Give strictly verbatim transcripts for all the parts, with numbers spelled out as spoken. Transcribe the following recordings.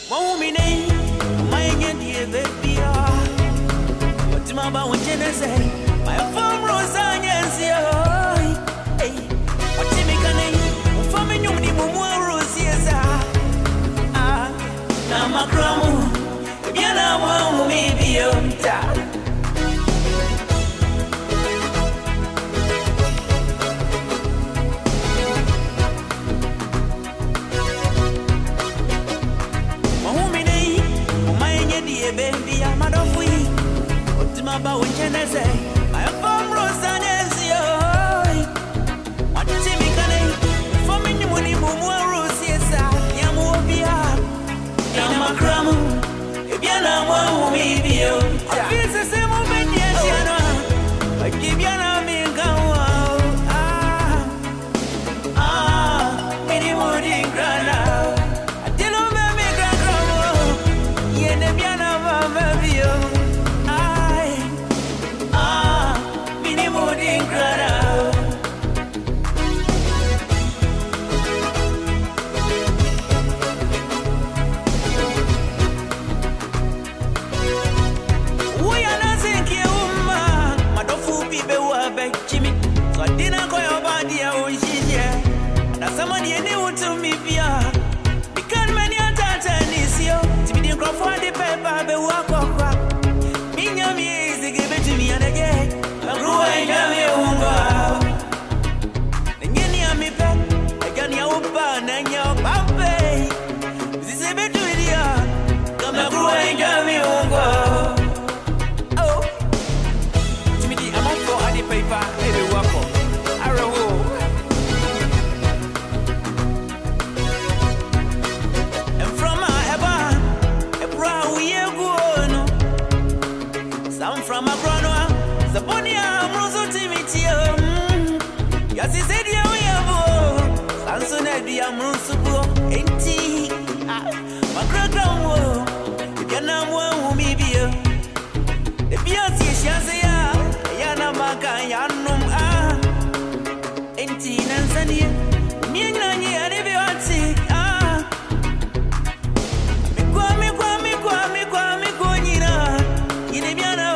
Momine, my Indian baby. What's my bow and Genesis? My farm Rosanians, hey, what's the mechanic? Farming you need more roses. Ah, now my crown, Yana won't be beyond that. Baby, I'm out of weed. What's my bow and Genesis? My farm Rosanians, what is it mechanic? Farming you need more roses. Yamobia, Yamakramu, if you're not one, maybe you. I feel the same moment, yes, you know. I give you a man go. Ah, ah, many more in Grana. I tell you, baby, Grana, you never know. I, ah, mini mooding grana. We are not thinking, woman. My dofu people were back, Jimmy. So I didn't go your body, I was here. That's somebody new to me, Pia. Because many are Tatanis, yo. To be the crop for the paper, but walk up. From a granoa, the bonny arm, Rosso Timothy. Yes, he said, yeah, we have Sanson at the Amrusupo, ain't he? My grandma, you can now one me be the Piazzi Shazia, Yana Maka, Yanum, ah, ain't he, Nansani, Mianani, and if you want to, ah, Kwame, Kwame, Kwame, Kwame, Kwame, in the Miana.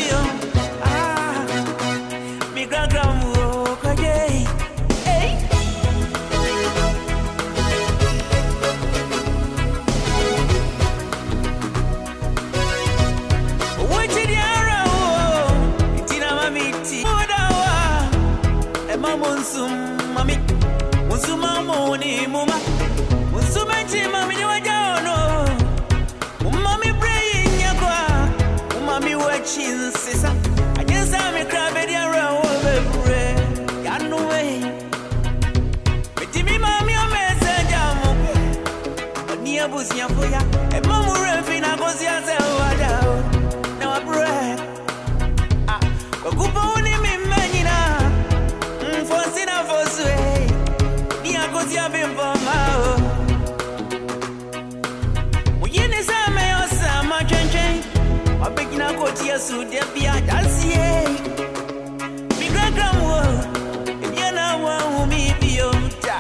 Mami, Musuma Moni, Muma, Musumachi, Mammy, no, Mummy praying Yakwa, Mummy watching Sissa. I guess I'm a crab at your own bread. Got no way. But Timmy, Mammy, a message, but near Busia for ya, and Mamma Refina goes yourself out. Now I pray. Ah, but good morning, Manina. Cause you have been for my we in this summer, your summer change. I'm beginning to go to your suit, there be a dance. Big grandma, if you're not one who may be your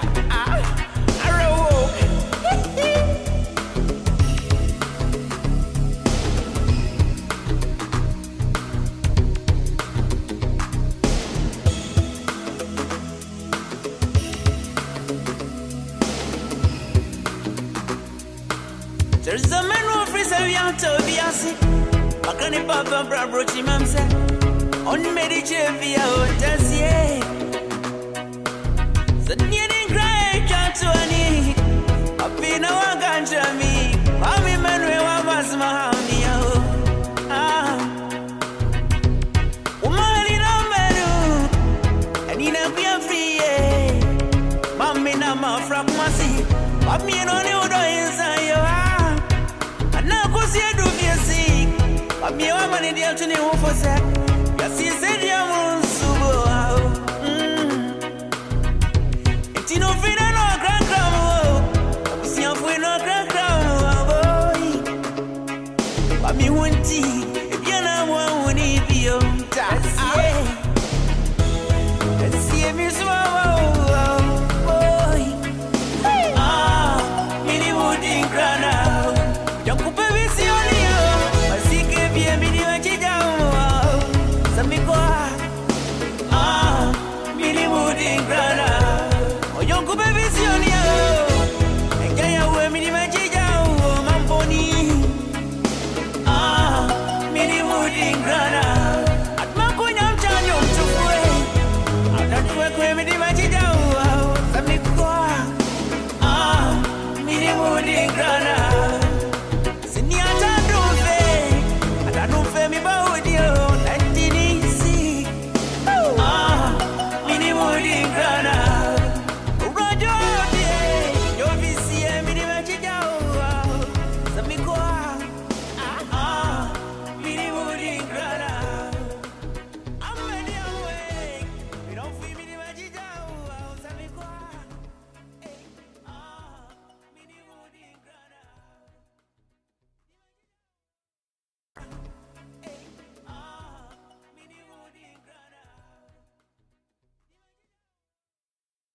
there's a man who frees a young Tobias. I can't papa brochi mamsa. On Medicare, Otasie. The needing cry, Catuani. I've been a waganja me. Mammy Manuel was my ah. Umari no menu. And in a beer free. Mammy Nama from Massy. Mammy and only Odo inside your I'm your money, dear to know for that. Yes, he said, you're on Subo. It's no freedom.